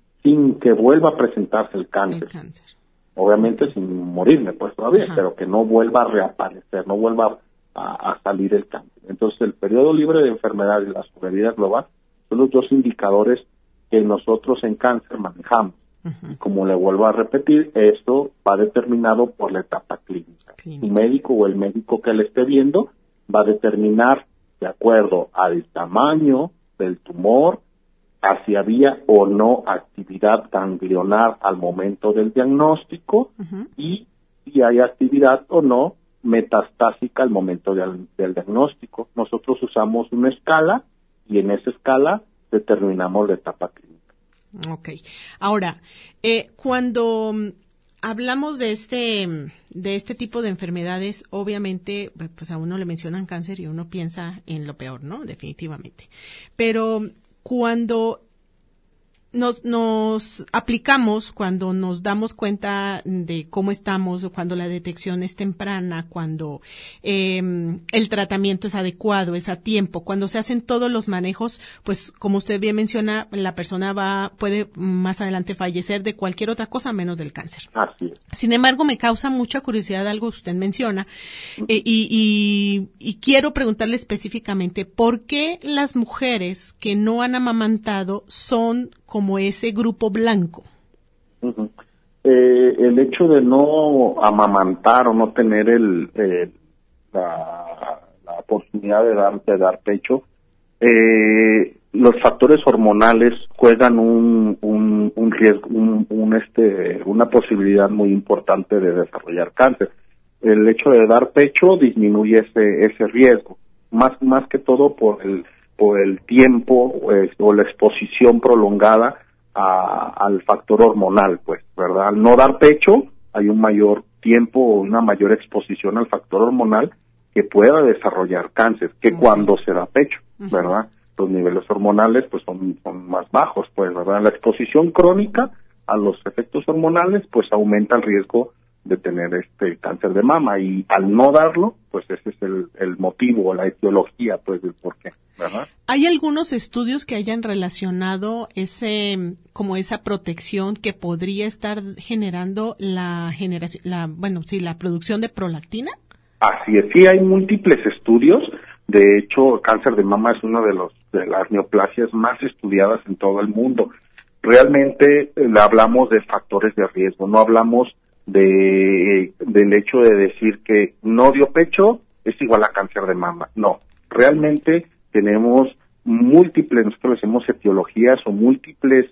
sin que vuelva a presentarse el cáncer. El cáncer. Obviamente okay. sin morirme, pues todavía, uh-huh. pero que no vuelva a reaparecer, no vuelva a, a salir el cáncer. Entonces, el periodo libre de enfermedad y la sobrevida global son los dos indicadores que nosotros en cáncer manejamos. Uh-huh. Y como le vuelvo a repetir, esto va determinado por la etapa clínica. Clínica. El médico o el médico que le esté viendo va a determinar, de acuerdo al tamaño del tumor, a si había o no actividad ganglionar al momento del diagnóstico uh-huh. y si hay actividad o no metastásica al momento del, del diagnóstico. Nosotros usamos una escala y en esa escala determinamos la etapa clínica. Ok. Ahora, eh, cuando hablamos de este de este tipo de enfermedades, obviamente, pues a uno le mencionan cáncer y uno piensa en lo peor, ¿no? Definitivamente. Pero cuando nos, nos aplicamos cuando nos damos cuenta de cómo estamos, o cuando la detección es temprana, cuando eh, el tratamiento es adecuado, es a tiempo, cuando se hacen todos los manejos, pues como usted bien menciona, la persona va puede más adelante fallecer de cualquier otra cosa menos del cáncer. Así es. Sin embargo, me causa mucha curiosidad algo que usted menciona eh, y, y, y quiero preguntarle específicamente por qué las mujeres que no han amamantado son como ese grupo blanco. Uh-huh. Eh, el hecho de no amamantar o no tener el, eh, la, la oportunidad de dar, de dar pecho, eh, los factores hormonales juegan un, un, un riesgo, un, un este, una posibilidad muy importante de desarrollar cáncer. El hecho de dar pecho disminuye ese, ese riesgo, más, más que todo por el por el tiempo pues, o la exposición prolongada a, al factor hormonal, pues, ¿verdad? Al no dar pecho, hay un mayor tiempo o una mayor exposición al factor hormonal que pueda desarrollar cáncer que okay. cuando se da pecho, ¿verdad? Uh-huh. Los niveles hormonales, pues, son, son más bajos, pues, ¿verdad? La exposición crónica a los efectos hormonales, pues, aumenta el riesgo de tener este cáncer de mama, y al no darlo, pues ese es el, el motivo o la etiología, pues, del por qué, ¿verdad? ¿Hay algunos estudios que hayan relacionado ese, como esa protección que podría estar generando la generación, la, bueno, sí, la producción de prolactina? Así es, sí, hay múltiples estudios. De hecho, el cáncer de mama es uno de los de las neoplasias más estudiadas en todo el mundo. Realmente eh, hablamos de factores de riesgo, no hablamos de del hecho de decir que no dio pecho es igual a cáncer de mama. No, realmente tenemos múltiples, nosotros decimos etiologías o múltiples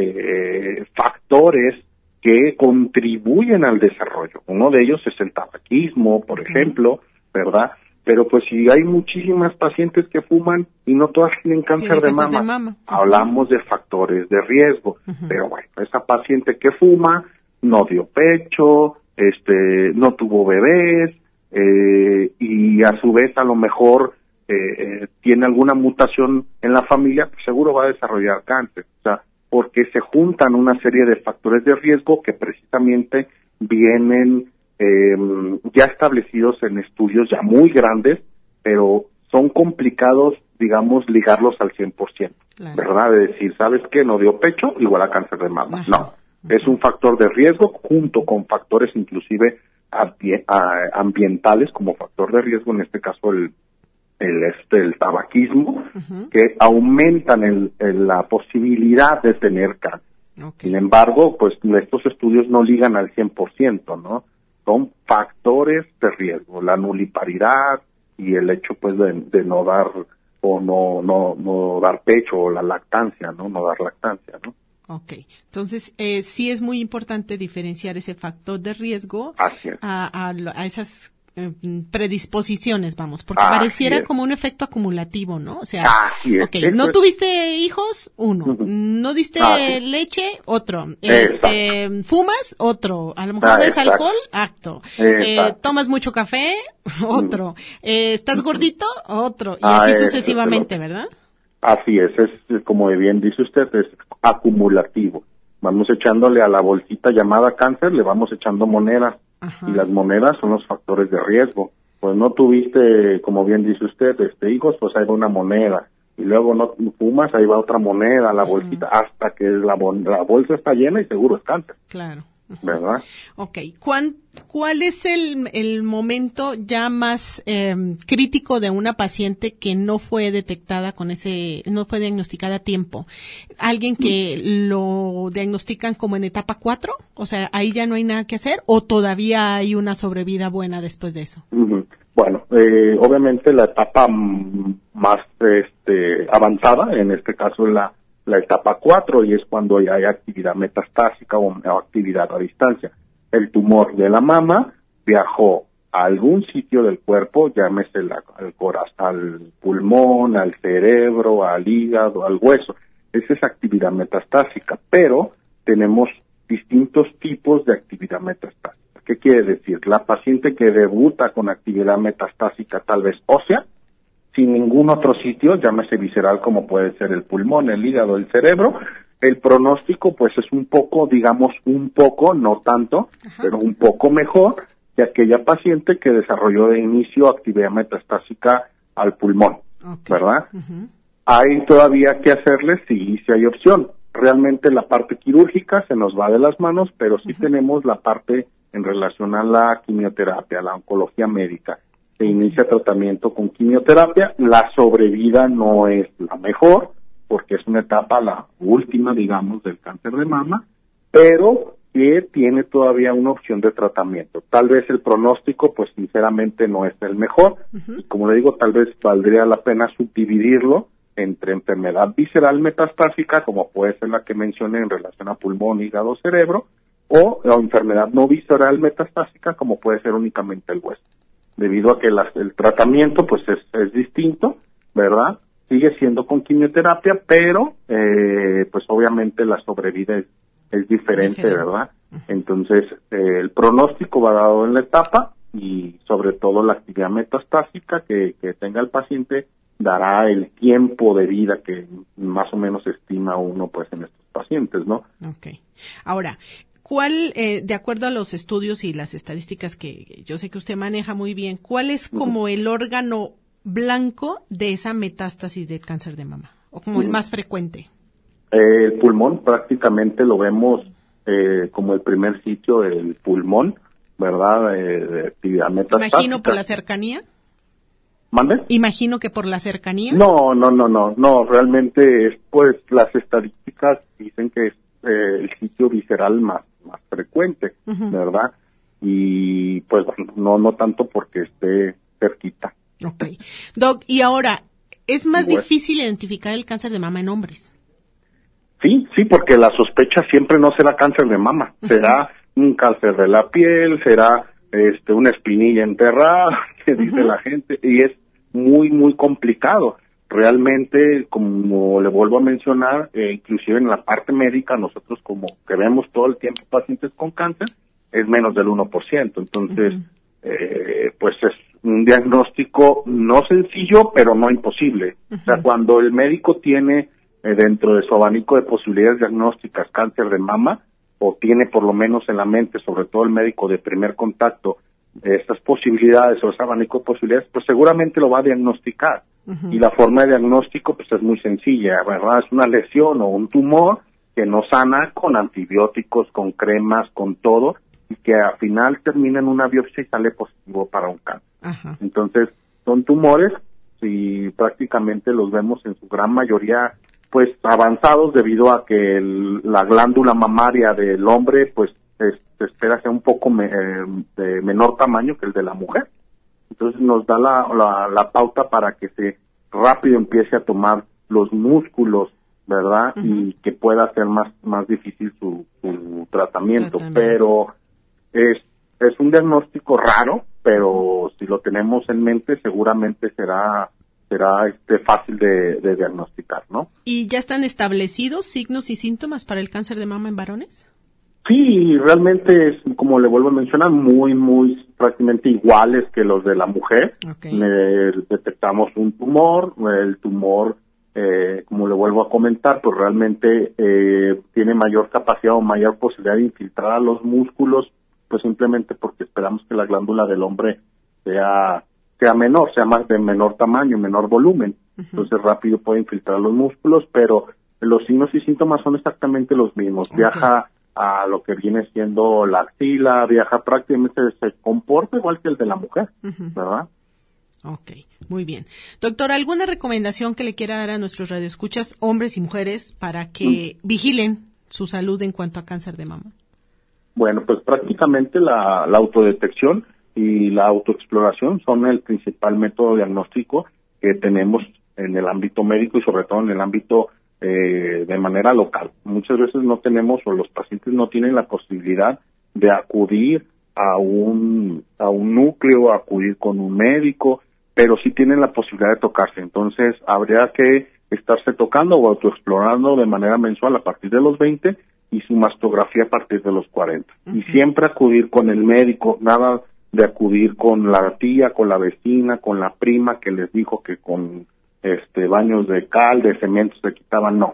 eh, factores que contribuyen al desarrollo. Uno de ellos es el tabaquismo, por uh-huh. ejemplo, ¿verdad? Pero pues si hay muchísimas pacientes que fuman y no todas tienen cáncer, de, mama, de mama, hablamos de factores de riesgo. Uh-huh. Pero bueno, esa paciente que fuma no dio pecho, este, no tuvo bebés, eh, y a su vez a lo mejor eh, tiene alguna mutación en la familia, pues seguro va a desarrollar cáncer. O sea, porque se juntan una serie de factores de riesgo que precisamente vienen eh, ya establecidos en estudios ya muy grandes, pero son complicados, digamos, ligarlos al cien por ciento, claro. ¿verdad? De decir, ¿sabes qué? No dio pecho, igual a cáncer de mama. Ajá. No. Es un factor de riesgo junto con factores inclusive ambientales como factor de riesgo, en este caso el el este el tabaquismo, uh-huh. que aumentan el, el, la posibilidad de tener cáncer. Okay. Sin embargo, pues estos estudios no ligan al cien por ciento, ¿no? Son factores de riesgo, la nuliparidad y el hecho pues de, de no dar o no no no dar pecho, o la lactancia, ¿no? No dar lactancia, ¿no? Okay, entonces eh, sí es muy importante diferenciar ese factor de riesgo a, a, a esas eh, predisposiciones, vamos, porque Así pareciera es. como un efecto acumulativo, ¿no? O sea, Así es. okay, no es. tuviste hijos, uno, uh-huh. no diste Así. leche, otro, este, fumas, otro, a lo mejor ah, bebes alcohol, acto, eh, tomas mucho café, otro, uh-huh. eh, estás gordito, otro, y ah, así sucesivamente, ¿verdad? Así es, es como bien dice usted, es acumulativo. Vamos echándole a la bolsita llamada cáncer, le vamos echando monedas. Ajá. Y las monedas son los factores de riesgo. Pues no tuviste, como bien dice usted, este hijos, pues ahí va una moneda. Y luego no fumas, ahí va otra moneda, la Ajá. bolsita, hasta que la, la bolsa está llena y seguro es cáncer. Claro. ¿Verdad? Ok. ¿Cuán, ¿Cuál es el, el momento ya más eh, crítico de una paciente que no fue detectada con ese, no fue diagnosticada a tiempo? ¿Alguien que lo diagnostican como en etapa cuatro? O sea, ¿ahí ya no hay nada que hacer? ¿O todavía hay una sobrevida buena después de eso? Uh-huh. Bueno, eh, obviamente la etapa más este, avanzada, en este caso la la etapa cuatro, y es cuando ya hay actividad metastásica o actividad a distancia. El tumor de la mama viajó a algún sitio del cuerpo, llámese la, al corazón, al pulmón, al cerebro, al hígado, al hueso. Esa es actividad metastásica, pero tenemos distintos tipos de actividad metastásica. ¿Qué quiere decir? La paciente que debuta con actividad metastásica tal vez ósea, sin ningún otro sitio, llámese visceral como puede ser el pulmón, el hígado, el cerebro, el pronóstico pues es un poco, digamos, un poco, no tanto, Ajá. pero un poco mejor que aquella paciente que desarrolló de inicio actividad metastásica al pulmón, okay. ¿verdad? Uh-huh. Hay todavía que hacerle, sí, sí hay opción. Realmente la parte quirúrgica se nos va de las manos, pero sí uh-huh. tenemos la parte en relación a la quimioterapia, a la oncología médica. Se inicia tratamiento con quimioterapia, la sobrevida no es la mejor, porque es una etapa, la última, digamos, del cáncer de mama, pero que tiene todavía una opción de tratamiento. Tal vez el pronóstico, pues sinceramente no es el mejor, uh-huh. y como le digo, tal vez valdría la pena subdividirlo entre enfermedad visceral metastásica, como puede ser la que mencioné en relación a pulmón, hígado, cerebro, o la enfermedad no visceral metastásica, como puede ser únicamente el hueso. Debido a que las, el tratamiento, pues es, es distinto, ¿verdad? Sigue siendo con quimioterapia, pero, eh, pues obviamente la sobrevida es es diferente, diferente. ¿verdad? Uh-huh. Entonces, eh, el pronóstico va dado en la etapa y sobre todo la actividad metastásica que, que tenga el paciente dará el tiempo de vida que más o menos estima uno pues en estos pacientes, ¿no? Okay. Ahora, ¿cuál, eh, de acuerdo a los estudios y las estadísticas que yo sé que usted maneja muy bien, cuál es como uh-huh. el órgano blanco de esa metástasis del cáncer de mama? O como uh-huh. el más frecuente. Eh, el pulmón prácticamente lo vemos eh, como el primer sitio del pulmón, ¿verdad? Eh, de actividad metastásica. Imagino por la cercanía. ¿Mande? Imagino que por la cercanía. No, no, no, no, no, realmente es, pues las estadísticas dicen que es eh, el sitio visceral más, más frecuente, uh-huh. ¿verdad? Y pues no, no tanto porque esté cerquita. Okay. Doc, y ahora, ¿es más bueno. difícil identificar el cáncer de mama en hombres? Sí, sí, porque la sospecha siempre no será cáncer de mama, uh-huh. será un cáncer de la piel, será este una espinilla enterrada, que dice uh-huh. la gente, y es muy, muy complicado. Realmente, como le vuelvo a mencionar, eh, inclusive en la parte médica, nosotros como que vemos todo el tiempo pacientes con cáncer, es menos del uno por ciento. Entonces, uh-huh. eh, pues es un diagnóstico no sencillo, pero no imposible. Uh-huh. O sea, cuando el médico tiene eh, dentro de su abanico de posibilidades diagnósticas cáncer de mama, o tiene por lo menos en la mente, sobre todo el médico de primer contacto, estas posibilidades o ese abanico de posibilidades, pues seguramente lo va a diagnosticar. Uh-huh. Y la forma de diagnóstico pues es muy sencilla, ¿verdad? Es una lesión o un tumor que no sana con antibióticos, con cremas, con todo, y que al final termina en una biopsia y sale positivo para un cáncer. Uh-huh. Entonces, son tumores, y prácticamente los vemos en su gran mayoría pues avanzados debido a que el, la glándula mamaria del hombre pues es, se espera sea un poco me, eh, de menor tamaño que el de la mujer. Entonces nos da la, la, la pauta para que se rápido empiece a tomar los músculos, ¿verdad? Uh-huh. Y que pueda ser más más difícil su, su tratamiento. tratamiento. Pero es es un diagnóstico raro, pero si lo tenemos en mente seguramente será será este fácil de, de diagnosticar, ¿no? ¿Y ya están establecidos signos y síntomas para el cáncer de mama en varones? Sí, realmente es, como le vuelvo a mencionar, muy, muy prácticamente iguales que los de la mujer. Okay. Eh, detectamos un tumor, el tumor, eh, como le vuelvo a comentar, pues realmente eh, tiene mayor capacidad o mayor posibilidad de infiltrar a los músculos, pues simplemente porque esperamos que la glándula del hombre sea sea menor, sea más de menor tamaño, menor volumen. Uh-huh. Entonces rápido puede infiltrar los músculos, pero los signos y síntomas son exactamente los mismos. Okay. Viaja a lo que viene siendo la axila, viaja prácticamente, se comporta igual que el de la mujer, uh-huh. ¿verdad? Ok, muy bien. Doctor, ¿alguna recomendación que le quiera dar a nuestros radioescuchas, hombres y mujeres, para que uh-huh. vigilen su salud en cuanto a cáncer de mama? Bueno, pues prácticamente la, la autodetección y la autoexploración son el principal método diagnóstico que tenemos en el ámbito médico y sobre todo en el ámbito eh, de manera local. Muchas veces no tenemos o los pacientes no tienen la posibilidad de acudir a un a un núcleo, acudir con un médico, pero sí tienen la posibilidad de tocarse. Entonces habría que estarse tocando o autoexplorando de manera mensual a partir de los veinte y su mastografía a partir de los cuarenta. Uh-huh. Y siempre acudir con el médico, nada de acudir con la tía, con la vecina, con la prima que les dijo que con este baños de cal, de cemento se quitaban, no.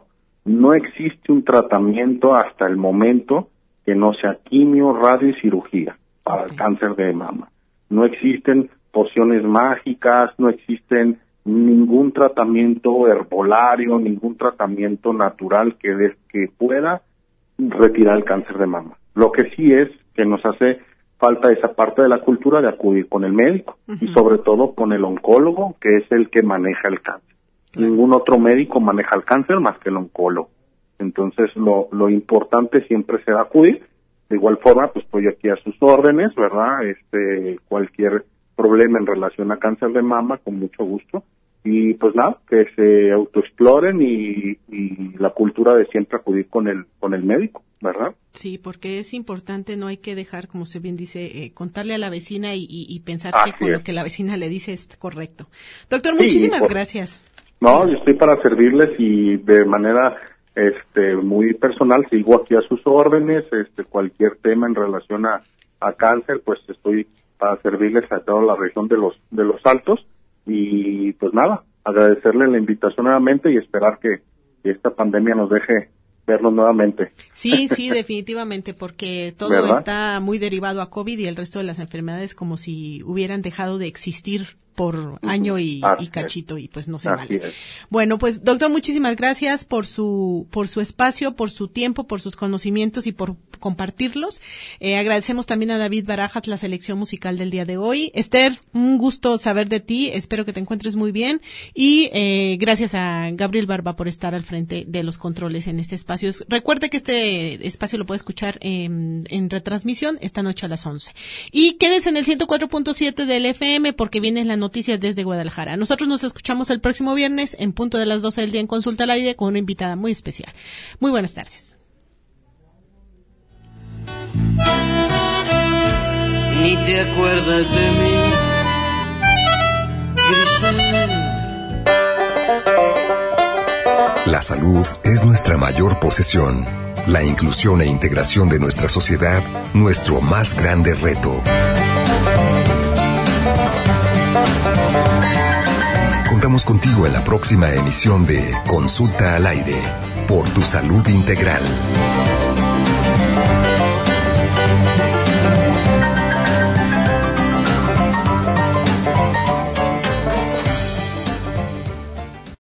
no existe un tratamiento hasta el momento que no sea quimio, radio y cirugía para el cáncer de mama. No existen pociones mágicas, no existen ningún tratamiento herbolario, ningún tratamiento natural que, de, que pueda retirar el cáncer de mama. Lo que sí es que nos hace falta esa parte de la cultura de acudir con el médico uh-huh. y sobre todo con el oncólogo, que es el que maneja el cáncer. Uh-huh. Ningún otro médico maneja el cáncer más que el oncólogo. Entonces, lo, lo importante siempre será acudir. De igual forma, pues estoy aquí a sus órdenes, ¿verdad? Este, cualquier problema en relación a cáncer de mama, con mucho gusto. Y pues nada, que se autoexploren y, y la cultura de siempre acudir con el con el médico, ¿verdad? Sí, porque es importante, no hay que dejar, como usted bien dice, eh, contarle a la vecina y, y, y pensar Así que con es. lo que la vecina le dice es correcto. Doctor, sí, muchísimas por... gracias. No, yo estoy para servirles y de manera este muy personal sigo aquí a sus órdenes, este cualquier tema en relación a, a cáncer, pues estoy para servirles a toda la región de los de los Altos. Y pues nada, agradecerle la invitación nuevamente y esperar que, que esta pandemia nos deje vernos nuevamente. Sí, sí, definitivamente, porque todo ¿verdad? Está muy derivado a COVID y el resto de las enfermedades como si hubieran dejado de existir por año y, y cachito es. y pues no se vale. Es. Bueno, pues doctor, muchísimas gracias por su por su espacio, por su tiempo, por sus conocimientos y por compartirlos. Eh, agradecemos también a David Barajas la selección musical del día de hoy. Esther, un gusto saber de ti, espero que te encuentres muy bien y eh, gracias a Gabriel Barba por estar al frente de los controles en este espacio. Recuerde que este espacio lo puede escuchar en, en retransmisión esta noche a las once. Y quédese en el ciento cuatro punto siete del F M porque vienen las noticias desde Guadalajara. Nosotros nos escuchamos el próximo viernes en punto de las doce del día en Consulta al Aire con una invitada muy especial. Muy buenas tardes. Ni te acuerdas de mí, Griselda. La salud es nuestra mayor posesión. La inclusión e integración de nuestra sociedad, nuestro más grande reto. Contamos contigo en la próxima emisión de Consulta al Aire, por tu salud integral.